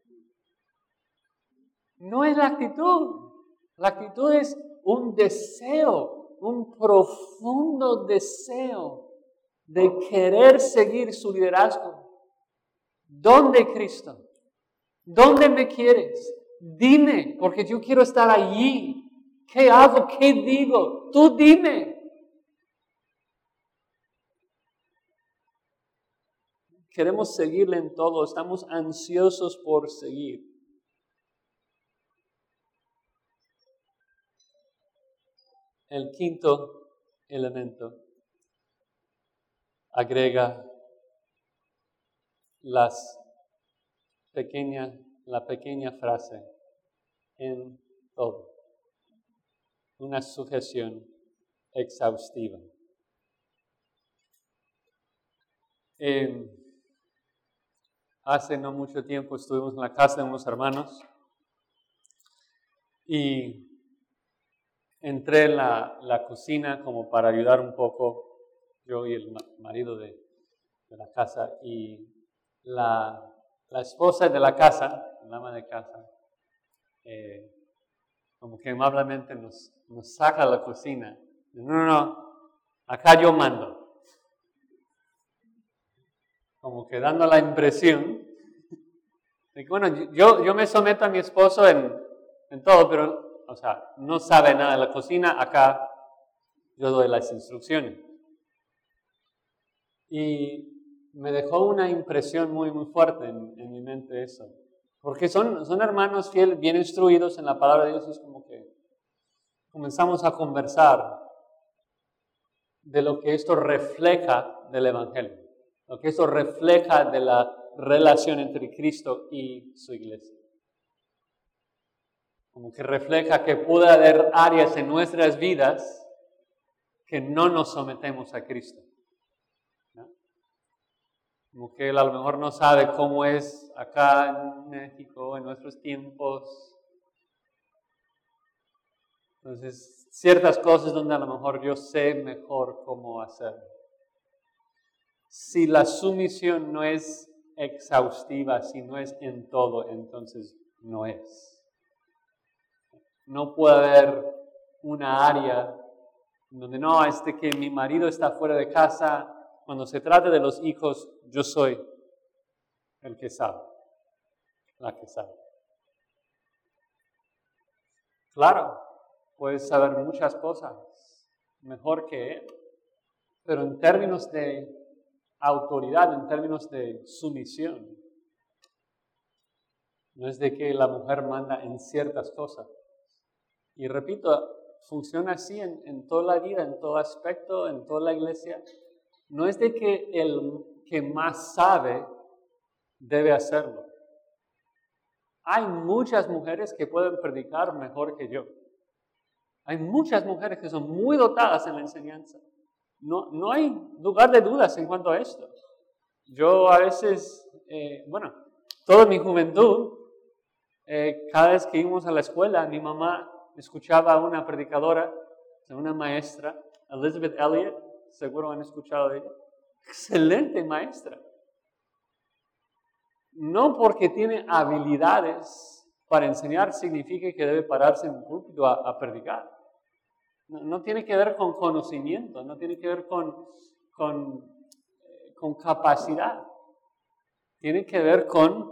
No es la actitud. La actitud es un deseo, un profundo deseo de querer seguir su liderazgo. ¿Dónde, Cristo? ¿Dónde me quieres? Dime, porque yo quiero estar allí. ¿Qué hago? ¿Qué digo? Tú dime. Queremos seguirle en todo, estamos ansiosos por seguir. El quinto elemento agrega las pequeña, la pequeña frase en todo. Una sujeción exhaustiva. Eh, hace no mucho tiempo estuvimos en la casa de unos hermanos y entré en la, la cocina como para ayudar un poco, yo y el marido de, de la casa, y la, la esposa de la casa, la ama de casa, eh, como que amablemente nos, nos saca a la cocina. No, no, no, acá yo mando. Como que dando la impresión de que, bueno, yo, yo me someto a mi esposo en, en todo, pero, o sea, no sabe nada de la cocina, acá yo doy las instrucciones. Y me dejó una impresión muy, muy fuerte en, en mi mente eso. Porque son, son hermanos fieles, bien instruidos en la palabra de Dios, y es como que comenzamos a conversar de lo que esto refleja del Evangelio, lo que esto refleja de la relación entre Cristo y su iglesia. Como que refleja que puede haber áreas en nuestras vidas que no nos sometemos a Cristo. ¿No? Como que él a lo mejor no sabe cómo es acá en México, en nuestros tiempos. Entonces, ciertas cosas donde a lo mejor yo sé mejor cómo hacerlo. Si la sumisión no es exhaustiva, si no es en todo, entonces no es. No puede haber una área donde no, es de que mi marido está fuera de casa. Cuando se trata de los hijos, yo soy el que sabe, la que sabe. Claro, puedes saber muchas cosas mejor que él, pero en términos de autoridad, en términos de sumisión, No es de que la mujer manda en ciertas cosas. Y repito, funciona así en, en toda la vida, en todo aspecto, en toda la iglesia. No es de que el que más sabe debe hacerlo. Hay muchas mujeres que pueden predicar mejor que yo. Hay muchas mujeres que son muy dotadas en la enseñanza. No, no hay lugar de dudas en cuanto a esto. Yo a veces, eh, bueno, toda mi juventud, eh, cada vez que íbamos a la escuela, mi mamá escuchaba a una predicadora, una maestra, Elizabeth Elliot, seguro han escuchado de ella. Excelente maestra. No porque tiene habilidades para enseñar significa que debe pararse en un púlpito a, a predicar. No, no tiene que ver con conocimiento, no tiene que ver con, con, con capacidad. Tiene que ver con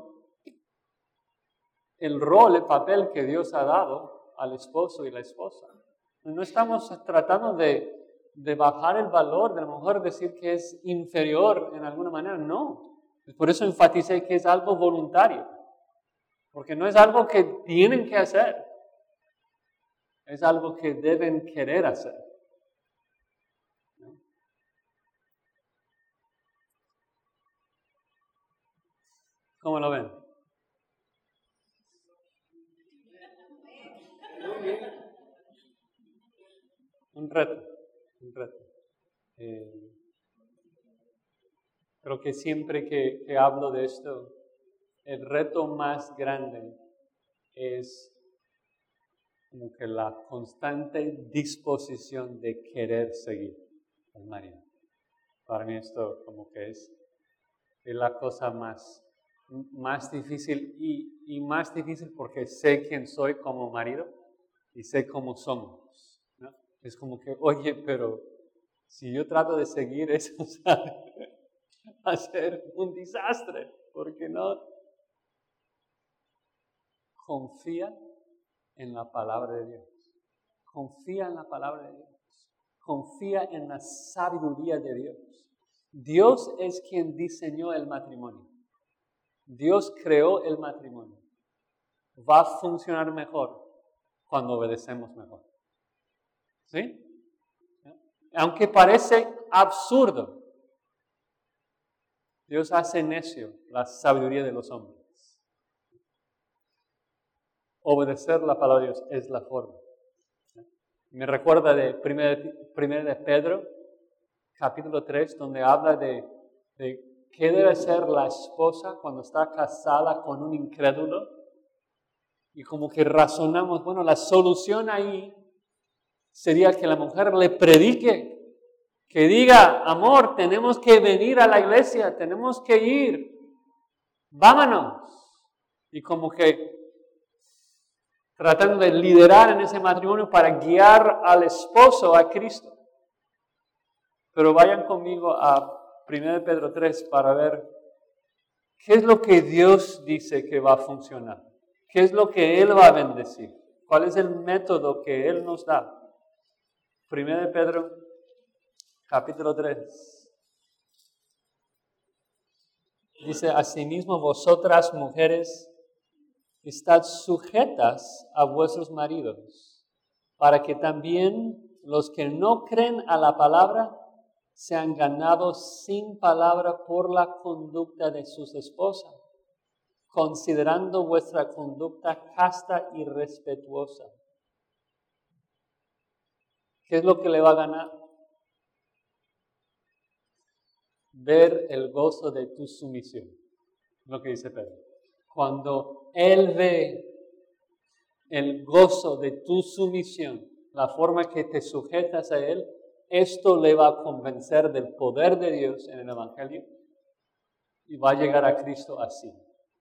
el rol, el papel que Dios ha dado al esposo y la esposa. No estamos tratando de, de bajar el valor de la mujer, decir que es inferior en alguna manera, no. Por eso enfaticé que es algo voluntario, porque no es algo que tienen que hacer, es algo que deben querer hacer. ¿Cómo lo ven? Un reto, un reto. Eh, creo que siempre que, que hablo de esto, el reto más grande es como que la constante disposición de querer seguir al marido. Para mí esto como que es, es la cosa más, más difícil y, y más difícil porque sé quién soy como marido y sé cómo somos, ¿no? Es como que, oye, pero si yo trato de seguir eso, va a ser un desastre, porque no confía en la palabra de Dios. Confía en la palabra de Dios. Confía en la sabiduría de Dios. Dios es quien diseñó el matrimonio. Dios creó el matrimonio. Va a funcionar mejor cuando obedecemos mejor. ¿Sí? Aunque parece absurdo, Dios hace necio la sabiduría de los hombres. Obedecer la palabra de Dios es la forma. Me recuerda de primero de Pedro, capítulo tres, donde habla de, de qué debe ser la esposa cuando está casada con un incrédulo. Y como que razonamos, bueno, la solución ahí sería que la mujer le predique, que diga, amor, tenemos que venir a la iglesia, tenemos que ir, vámonos. Y como que tratando de liderar en ese matrimonio para guiar al esposo a Cristo. Pero vayan conmigo a primero de Pedro tres para ver qué es lo que Dios dice que va a funcionar. ¿Qué es lo que Él va a bendecir? ¿Cuál es el método que Él nos da? primero de Pedro, capítulo tres. Dice, asimismo vosotras mujeres, estad sujetas a vuestros maridos, para que también los que no creen a la palabra sean ganados sin palabra por la conducta de sus esposas, considerando vuestra conducta casta y respetuosa. ¿Qué es lo que le va a ganar? Ver el gozo de tu sumisión, lo que dice Pedro. Cuando Él ve el gozo de tu sumisión, la forma que te sujetas a Él, esto le va a convencer del poder de Dios en el Evangelio y va a llegar a Cristo así.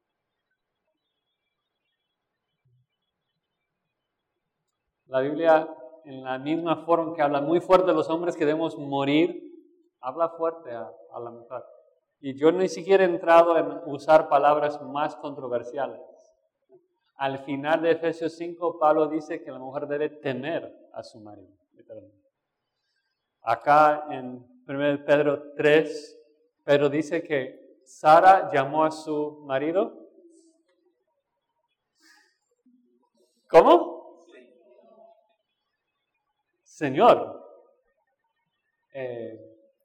La Biblia, en la misma forma que habla muy fuerte de los hombres que debemos morir, habla fuerte a, a la mujer. Y yo ni siquiera he entrado en usar palabras más controversiales. Al final de Efesios cinco, Pablo dice que la mujer debe temer a su marido. Acá en primero Pedro tres, Pedro dice que Sara llamó a su marido ¿Cómo? Señor. Eh,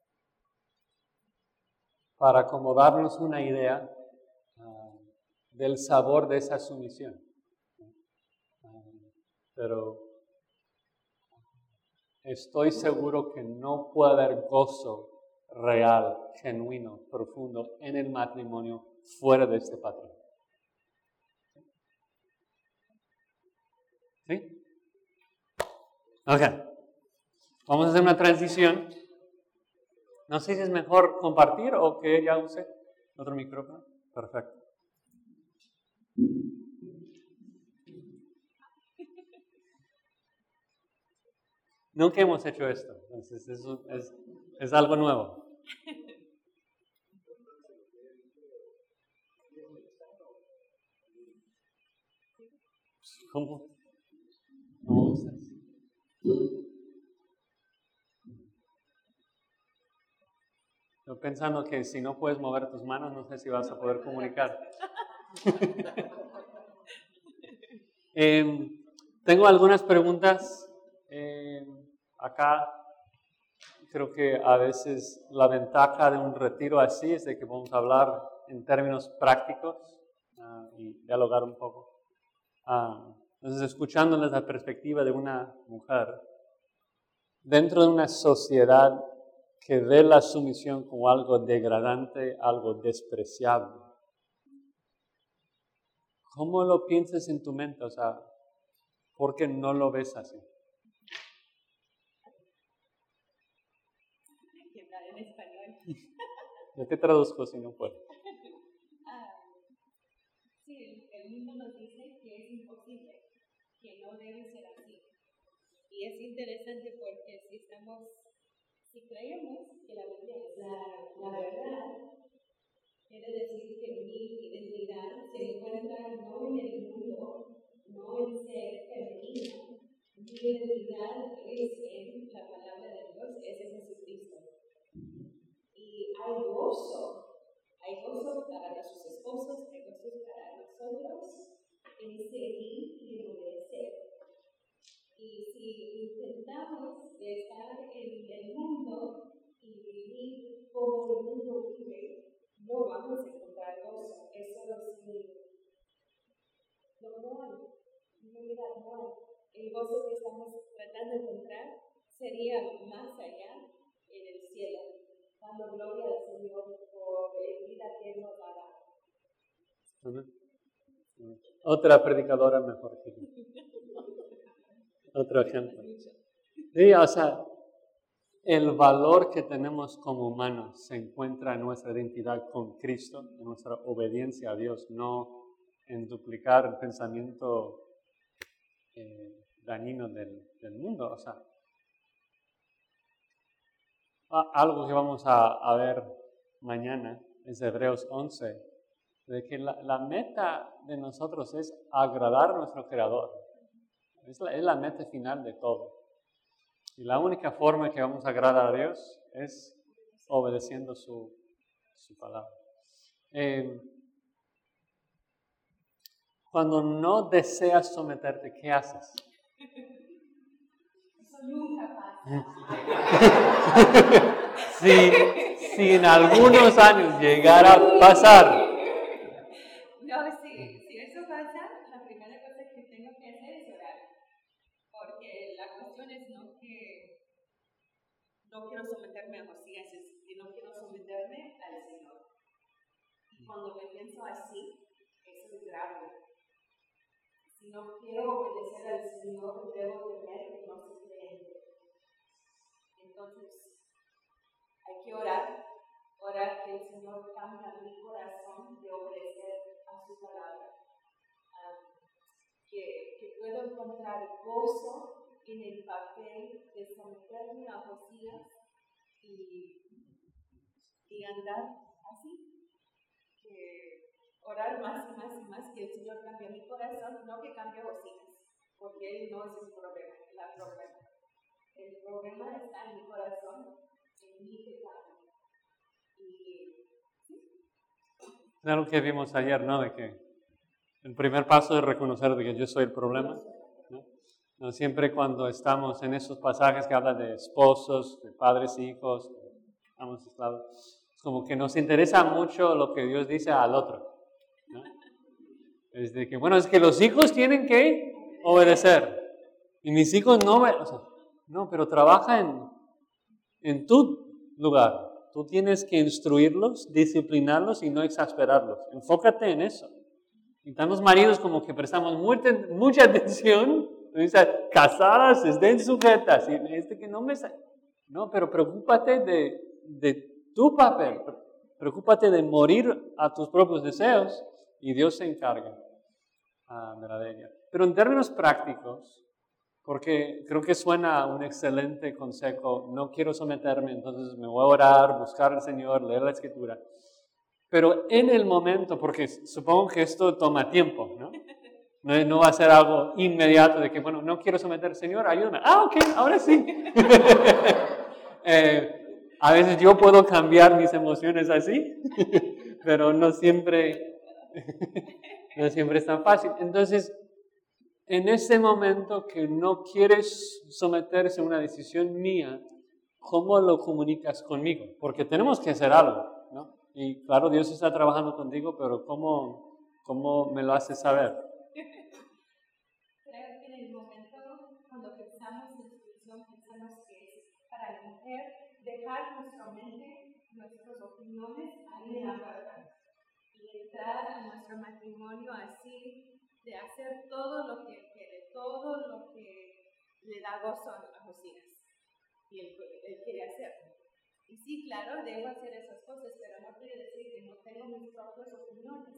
para acomodarnos una idea uh, del sabor de esa sumisión. Uh, pero estoy seguro que no puede haber gozo real, genuino, profundo en el matrimonio fuera de este patrón. ¿Sí? Ok. Vamos a hacer una transición. No sé si es mejor compartir o que ella use otro micrófono. Perfecto. Nunca hemos hecho esto, entonces eso es, es algo nuevo. ¿Cómo? ¿Cómo estás? Estoy pensando que si no puedes mover tus manos, no sé si vas a poder comunicar. eh, tengo algunas preguntas. Eh, acá creo que a veces la ventaja de un retiro así es de que vamos a hablar en términos prácticos uh, y dialogar un poco. Uh, entonces, escuchando desde la perspectiva de una mujer, dentro de una sociedad que ve la sumisión como algo degradante, algo despreciable, ¿cómo lo piensas en tu mente? O sea, ¿por qué no lo ves así? En español. Yo te traduzco si no puedo. Ah, sí, el mundo nos dice que es imposible, que no debe ser así. Y es interesante porque si estamos, si creemos que la Biblia es la, la verdad, quiere decir que mi identidad se encuentra no en el mundo, no en ser femenina. Mi identidad es en la palabra de Dios, es en Jesucristo. Y hay gozo, hay gozo para nuestros esposos, hay gozo para nosotros en seguir y en obedecer. Y si intentamos estar en el mundo y vivir como el mundo vive, no vamos a encontrar gozo. Eso es mi... No, no hay. En realidad no hay. El gozo que estamos tratando de encontrar sería más allá en el cielo, dando gloria al Señor por la vida que Él nos ha dado. Otra predicadora mejor que yo. Otro ejemplo. Sí, o sea, el valor que tenemos como humanos se encuentra en nuestra identidad con Cristo, en nuestra obediencia a Dios, no en duplicar el pensamiento eh, dañino del, del mundo. O sea, algo que vamos a, a ver mañana es Hebreos once, de que la, la meta de nosotros es agradar a nuestro Creador. Es la, es la meta final de todo. Y la única forma que vamos a agradar a Dios es obedeciendo su, su palabra. Eh, cuando no deseas someterte, ¿qué haces? Eso nunca pasa. si, si en algunos años llegara a pasar. No, sí, si eso pasa, la primera cosa que tengo que hacer es orar. Porque la cuestión es no que no quiero someterme a Josías, sino quiero someterme al Señor. Y cuando me pienso así, eso es grave. Si no quiero obedecer al Señor, debo tener que no ser creyente. Entonces, hay que orar, orar que el Señor cambie mi corazón de obedecer a su palabra. Um, que, que puedo encontrar gozo en el papel de someterme a Josías y, y andar así. Que orar más y más y más, que el Señor cambie mi corazón, no que cambie Josías, porque Él no es el problema, la problema. El problema está en mi corazón, en mi pecado. Y ¿sí? Es algo que vimos ayer, ¿no? De que el primer paso es reconocer de que yo soy el problema. No siempre cuando estamos en esos pasajes que hablan de esposos, de padres e hijos, amos y esclavos, es como que nos interesa mucho lo que Dios dice al otro, ¿no? Es de que, bueno, es que los hijos tienen que obedecer. Y mis hijos no, o sea, no, pero trabaja en, en tu lugar. Tú tienes que instruirlos, disciplinarlos y no exasperarlos. Enfócate en eso. Y estamos maridos como que prestamos mucha, mucha atención. Dice, casadas, estén sujetas. Y este que no me... No, pero preocúpate de, de tu papel. Preocúpate de morir a tus propios deseos y Dios se encarga uh, de la de ella. Pero en términos prácticos, porque creo que suena un excelente consejo, no quiero someterme, entonces me voy a orar, buscar al Señor, leer la Escritura. Pero en el momento, porque supongo que esto toma tiempo, ¿no? No, no va a ser algo inmediato de que, bueno, no quiero someter, Señor, ayúdame. Ah, ok, ahora sí. eh, a veces yo puedo cambiar mis emociones así, pero no siempre, no siempre es tan fácil. Entonces, en ese momento que no quieres someterse a una decisión mía, ¿cómo lo comunicas conmigo? Porque tenemos que hacer algo, ¿no? Y claro, Dios está trabajando contigo, pero ¿cómo, cómo me lo haces saber? Creo que en el momento cuando pensamos en instrucción, pensamos que es para la mujer dejar nuestra mente, nuestras opiniones ahí en la puerta y entrar a nuestro matrimonio así, de hacer todo lo que él quiere, todo lo que le da gozo a Josías. Y él, él quiere hacer. Y sí, claro, debo hacer esas cosas, pero no quiere decir que no tengo mis propias opiniones.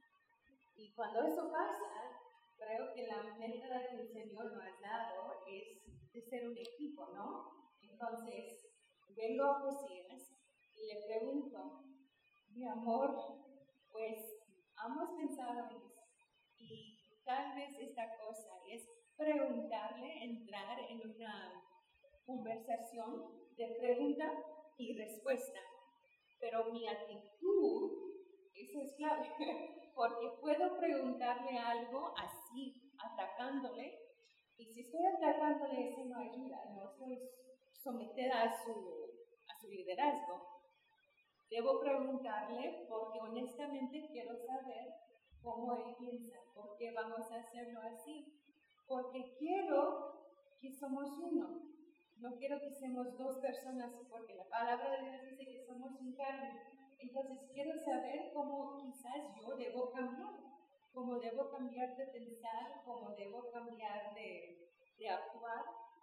Y cuando eso pasa, creo que la meta que el Señor nos ha dado es de ser un equipo, ¿no? Entonces, vengo a Josías y le pregunto, mi amor, pues, hemos pensado en eso. Y tal vez esta cosa es preguntarle, entrar en una conversación de pregunta y respuesta. Pero mi actitud, eso es clave, porque puedo preguntarle algo así, atacándole, y si estoy atacándole, eso no ayuda, no estoy sometida a su, a su liderazgo. Debo preguntarle porque honestamente quiero saber cómo él piensa, por qué vamos a hacerlo así, porque quiero que somos uno. No quiero que seamos dos personas, porque la palabra de Dios dice que somos un carne. Entonces quiero saber cómo quizás yo debo cambiar, cómo debo cambiar de pensar, cómo debo cambiar de, de actuar.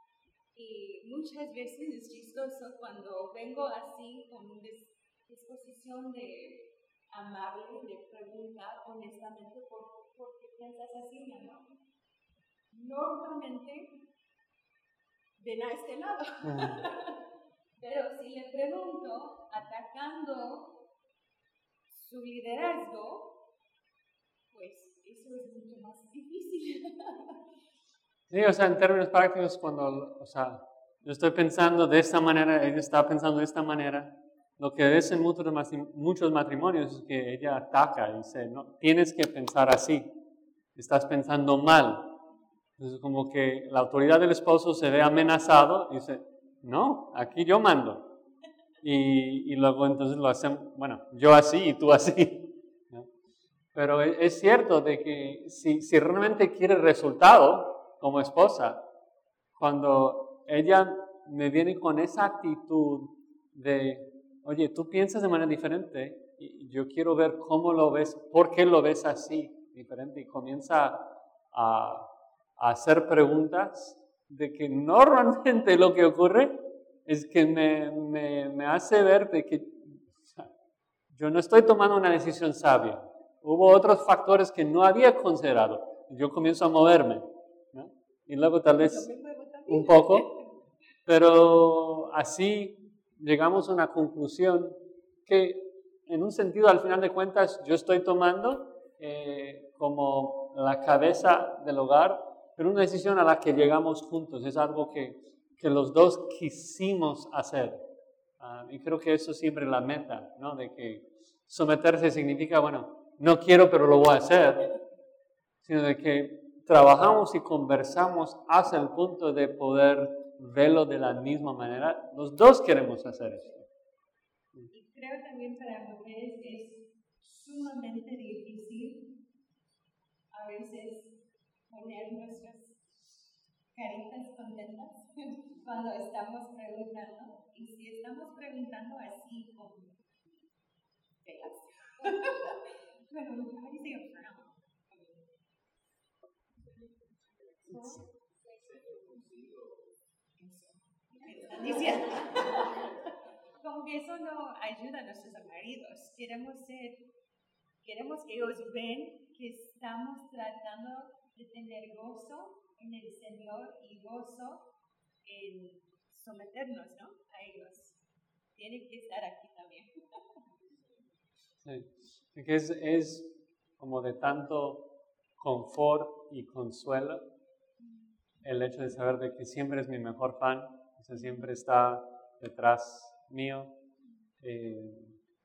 Y muchas veces es chistoso cuando vengo así con una disposición de amable, de preguntar honestamente por, por qué piensas así, mi amor. Normalmente ven a este lado. Pero si le pregunto, atacando su liderazgo, pues eso es mucho más difícil. Sí, o sea, en términos prácticos, cuando, o sea, yo estoy pensando de esta manera, ella está pensando de esta manera, lo que ves en muchos, muchos matrimonios es que ella ataca y dice, no, tienes que pensar así, estás pensando mal. Entonces, como que la autoridad del esposo se ve amenazado y dice, no, aquí yo mando. Y, y luego entonces lo hacen, bueno, yo así y tú así, ¿no? Pero es, es cierto de que si, si realmente quiere resultado como esposa, cuando ella me viene con esa actitud de, oye, tú piensas de manera diferente y yo quiero ver cómo lo ves, por qué lo ves así, diferente, y comienza a... a hacer preguntas de que normalmente lo que ocurre es que me, me, me hace ver de que yo no estoy tomando una decisión sabia. Hubo otros factores que no había considerado. Yo comienzo a moverme, ¿no? Y luego tal vez un poco, pero así llegamos a una conclusión que en un sentido al final de cuentas yo estoy tomando eh, como la cabeza del hogar, pero una decisión a la que llegamos juntos, es algo que, que los dos quisimos hacer. Uh, y creo que eso es siempre la meta, ¿no? De que someterse significa, bueno, no quiero, pero lo voy a hacer, sino de que trabajamos y conversamos hasta el punto de poder verlo de la misma manera, los dos queremos hacer esto. Y creo también para mujeres es sumamente difícil a veces poner nuestras caritas contentas cuando estamos preguntando. Y si estamos preguntando así con feas, bueno, how do you say a frown? Están diciendo. Como que eso no ayuda a nuestros maridos. Queremos ser, queremos que ellos ven que estamos tratando de tener gozo en el Señor y gozo en someternos, ¿no? A ellos. Tienen que estar aquí también. Sí, porque es, es como de tanto confort y consuelo el hecho de saber de que siempre es mi mejor fan, o sea, siempre está detrás mío, eh,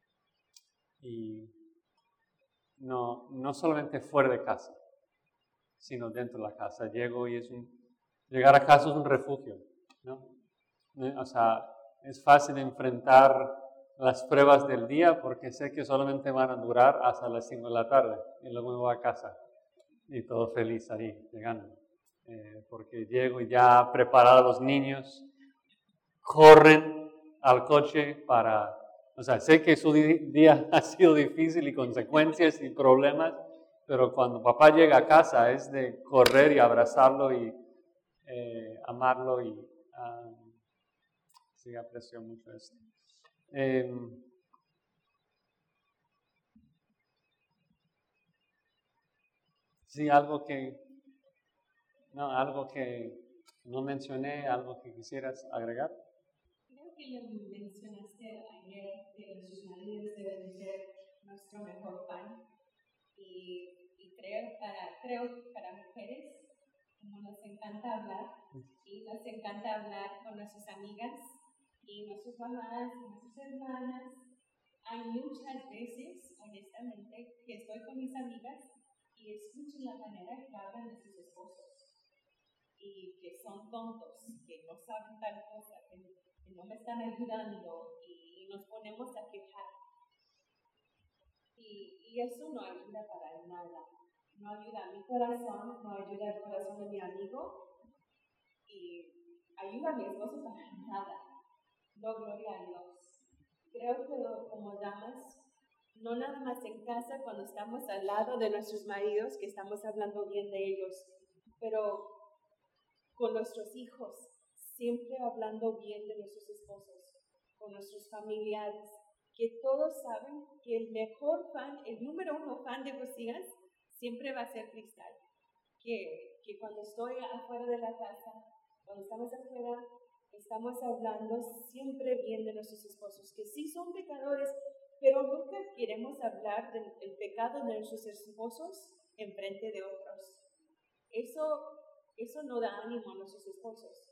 y no, no solamente fuera de casa, sino dentro de la casa. Llego y es un, llegar a casa es un refugio, ¿no? O sea, es fácil enfrentar las pruebas del día porque sé que solamente van a durar hasta las cinco de la tarde y luego me voy a casa y todo feliz ahí, llegando. Eh, porque llego y ya preparado los niños, corren al coche para, o sea, sé que su día ha sido difícil y consecuencias y problemas, pero cuando papá llega a casa es de correr y abrazarlo y eh, amarlo y um, sí, aprecio mucho esto. Eh, sí, algo que, no, algo que no mencioné, algo que quisieras agregar. Creo que lo mencionaste ayer, que nuestros maridos deben ser nuestro mejor pan. Y, y creo, para, creo para mujeres, como nos encanta hablar, y nos encanta hablar con nuestras amigas, y nuestras mamás, y nuestras hermanas, hay muchas veces, honestamente, que estoy con mis amigas y escucho la manera que hablan de sus esposos, y que son tontos, que no saben tal cosa, que que no me están ayudando y nos ponemos a quejar. Y, y eso no ayuda para nada. No ayuda a mi corazón, no ayuda al corazón de mi amigo y ayuda a mi esposo para nada. No, gloria a Dios. Creo que como damas, no nada más en casa cuando estamos al lado de nuestros maridos, que estamos hablando bien de ellos, pero con nuestros hijos, siempre hablando bien de nuestros esposos, con nuestros familiares, que todos saben que el mejor fan, el número uno fan de Josías, siempre va a ser Cristal. Que, que cuando estoy afuera de la casa, cuando estamos afuera, estamos hablando siempre bien de nuestros esposos, que sí son pecadores, pero nunca queremos hablar del, del pecado de nuestros esposos en frente de otros. Eso, eso no da ánimo a nuestros esposos.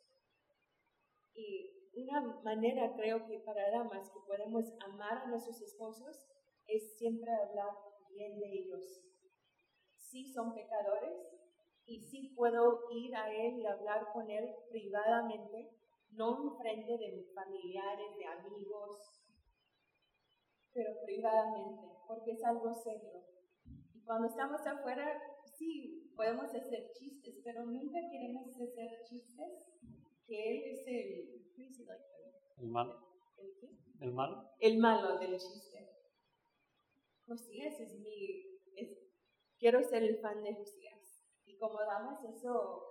Y una manera, creo que para damas que podemos amar a nuestros esposos es siempre hablar bien de ellos. Sí son pecadores y sí puedo ir a él y hablar con él privadamente, no en frente de familiares, de amigos, pero privadamente, porque es algo serio. Y cuando estamos afuera, sí, podemos hacer chistes, pero nunca queremos hacer chistes que él es el... ¿El malo? ¿El qué? ¿El malo? El malo del chiste. Josías es mi... Es, quiero ser el fan de Josías. Y como damas, eso...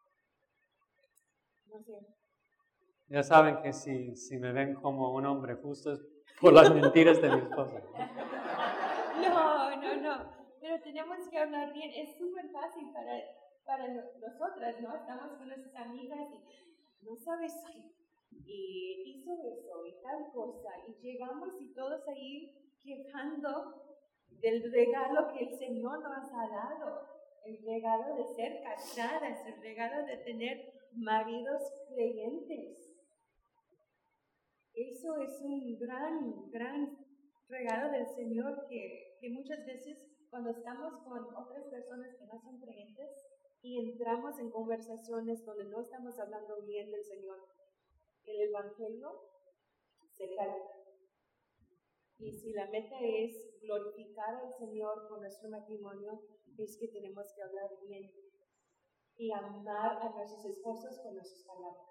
No sé. Ya saben que si, si me ven como un hombre justo es por las mentiras de mi esposa. No, no, no. Pero tenemos que hablar bien. Es súper fácil para, para nosotras, ¿no? Estamos con nuestras amigas y no sabes, y hizo eso y tal cosa. Y llegamos y todos ahí quejando del regalo que el Señor nos ha dado. El regalo de ser casadas, el regalo de tener maridos creyentes. Eso es un gran, gran regalo del Señor que, que muchas veces cuando estamos con otras personas que no son creyentes, y entramos en conversaciones donde no estamos hablando bien del Señor, el Evangelio se cae. Y si la meta es glorificar al Señor con nuestro matrimonio, es que tenemos que hablar bien y amar a nuestros esposos con nuestras palabras.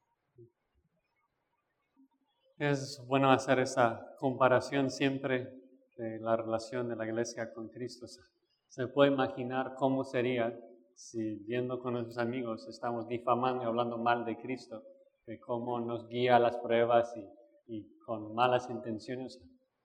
Es bueno hacer esa comparación siempre de la relación de la iglesia con Cristo. Se puede imaginar cómo sería si viendo con nuestros amigos estamos difamando y hablando mal de Cristo, de cómo nos guía a las pruebas y, y con malas intenciones.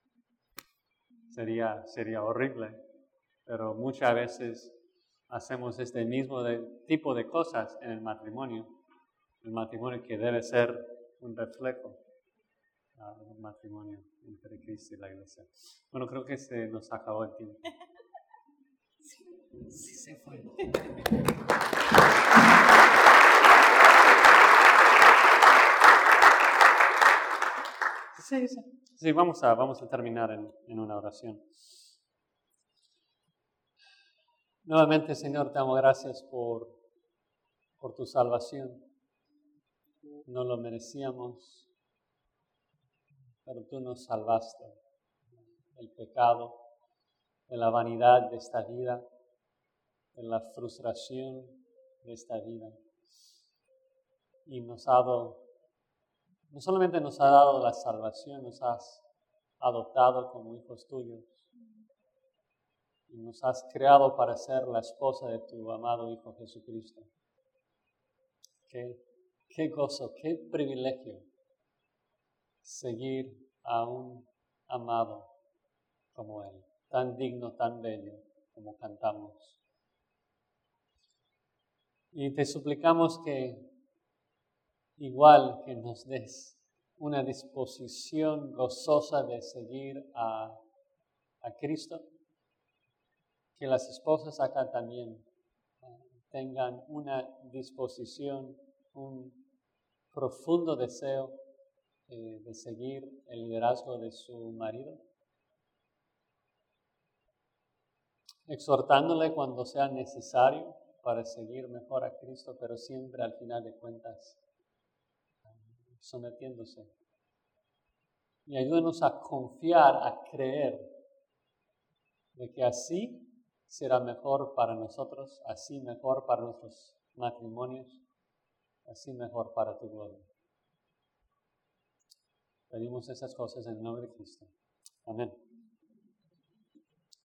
Sería, sería horrible, pero muchas veces hacemos este mismo de, tipo de cosas en el matrimonio, el matrimonio que debe ser un reflejo del matrimonio entre Cristo y la iglesia. Bueno, creo que se nos acabó el tiempo. Sí, sí se fue. Sí, sí. Sí, vamos a, vamos a terminar en, en una oración. Nuevamente, Señor, te damos gracias por, por tu salvación. No lo merecíamos, pero tú nos salvaste del pecado, de la vanidad de esta vida, de la frustración de esta vida. Y nos ha dado, no solamente nos ha dado la salvación, nos has adoptado como hijos tuyos. Y nos has creado para ser la esposa de tu amado Hijo Jesucristo. Qué, qué gozo, qué privilegio seguir a un amado como Él, tan digno, tan bello como cantamos. Y te suplicamos que igual que nos des una disposición gozosa de seguir a, a Cristo, que las esposas acá también tengan una disposición, un profundo deseo eh, de seguir el liderazgo de su marido, exhortándole cuando sea necesario para seguir mejor a Cristo, pero siempre al final de cuentas sometiéndose. Y ayúdanos a confiar, a creer de que así será mejor para nosotros, así mejor para nuestros matrimonios, así mejor para tu gloria. Pedimos esas cosas en el nombre de Cristo. Amén.